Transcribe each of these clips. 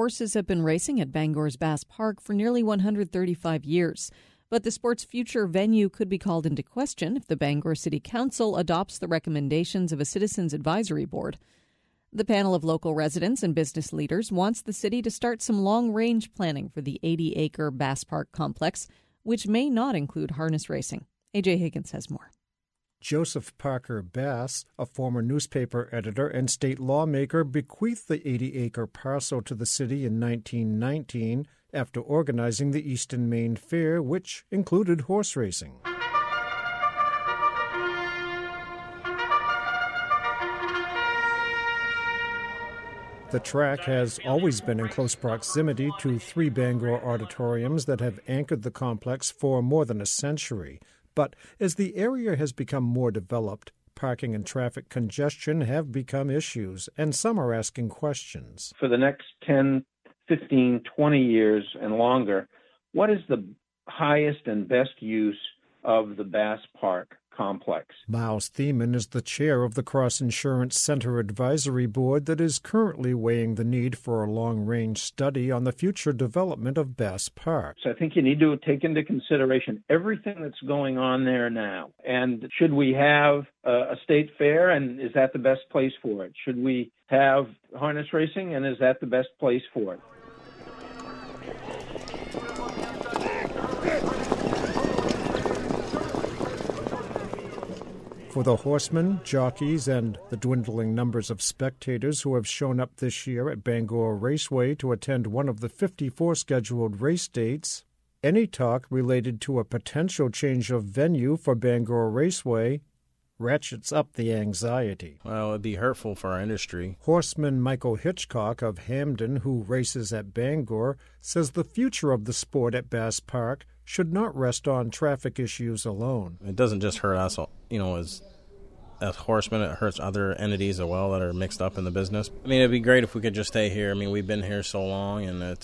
horses have been racing at Bangor's Bass Park for nearly 135 years. But the sport's future venue could be called into question if the Bangor City Council adopts the recommendations of a citizens' advisory board. The panel of local residents and business leaders wants the city to start some long-range planning for the 80-acre Bass Park complex, which may not include harness racing. A.J. Higgins has more. Joseph Parker Bass, a former newspaper editor and state lawmaker, bequeathed the 80-acre parcel to the city in 1919 after organizing the Eastern Maine Fair, which included horse racing. The track has always been in close proximity to three Bangor auditoriums that have anchored the complex for more than a century. But as the area has become more developed, parking and traffic congestion have become issues, and some are asking questions. For the next 10, 15, 20 years and longer, what is the highest and best use of the Bass Park complex? Miles Thiemann is the chair of the Cross Insurance Center Advisory Board that is currently weighing the need for a long-range study on the future development of Bass Park. So I think you need to take into consideration everything that's going on there now. And should we have a state fair, and is that the best place for it? Should we have harness racing, and is that the best place for it? For the horsemen, jockeys, and the dwindling numbers of spectators who have shown up this year at Bangor Raceway to attend one of the 54 scheduled race dates, any talk related to a potential change of venue for Bangor Raceway ratchets up the anxiety. Well, it'd be hurtful for our industry. Horseman Michael Hitchcock of Hamden, who races at Bangor, says the future of the sport at Bass Park should not rest on traffic issues alone. It doesn't just hurt us, as horsemen, it hurts other entities as well that are mixed up in the business. I mean, it'd be great if we could just stay here. I mean, we've been here so long, and it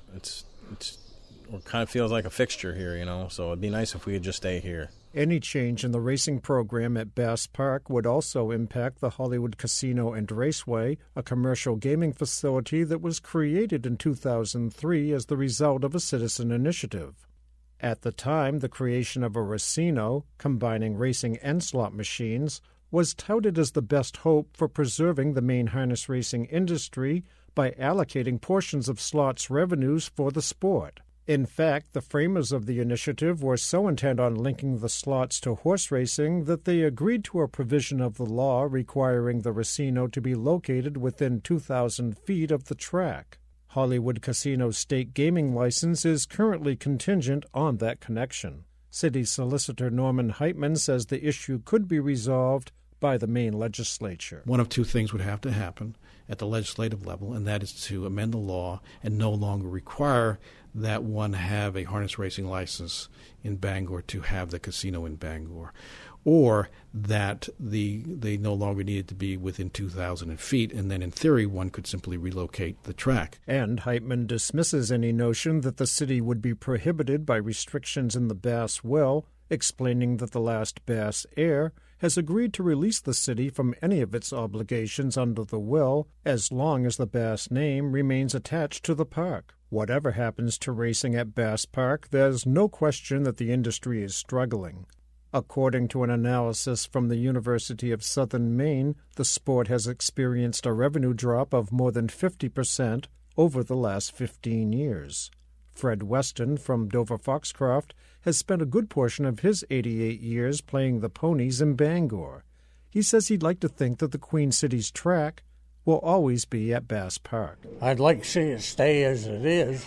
kind of feels like a fixture here, so it'd be nice if we could just stay here. Any change in the racing program at Bass Park would also impact the Hollywood Casino and Raceway, a commercial gaming facility that was created in 2003 as the result of a citizen initiative. At the time, the creation of a racino, combining racing and slot machines, was touted as the best hope for preserving the Maine harness racing industry by allocating portions of slots' revenues for the sport. In fact, the framers of the initiative were so intent on linking the slots to horse racing that they agreed to a provision of the law requiring the racino to be located within 2,000 feet of the track. Hollywood Casino's state gaming license is currently contingent on that connection. City Solicitor Norman Heitman says the issue could be resolved by the Maine legislature. One of two things would have to happen at the legislative level, and that is to amend the law and no longer require that one have a harness racing license in Bangor to have the casino in Bangor, or that they no longer needed to be within 2,000 feet, and then in theory one could simply relocate the track. And Heitman dismisses any notion that the city would be prohibited by restrictions in the Bass Well, explaining that the last Bass heir has agreed to release the city from any of its obligations under the will as long as the Bass name remains attached to the park. Whatever happens to racing at Bass Park, there's no question that the industry is struggling. According to an analysis from the University of Southern Maine, the sport has experienced a revenue drop of more than 50% over the last 15 years. Fred Weston from Dover Foxcroft has spent a good portion of his 88 years playing the ponies in Bangor. He says he'd like to think that the Queen City's track will always be at Bass Park. I'd like to see it stay as it is,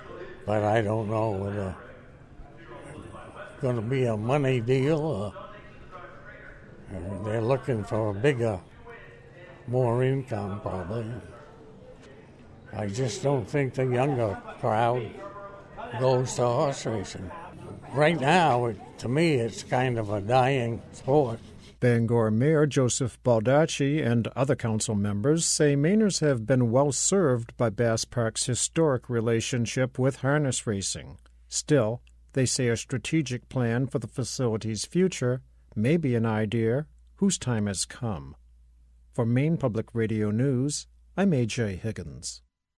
but I don't know whether it's going to be a money deal or they're looking for a bigger, more income probably. I just don't think the younger crowd goes to horse racing. Right now, to me, it's kind of a dying sport. Bangor Mayor Joseph Baldacci and other council members say Mainers have been well served by Bass Park's historic relationship with harness racing. Still, they say a strategic plan for the facility's future may be an idea whose time has come. For Maine Public Radio News, I'm A.J. Higgins.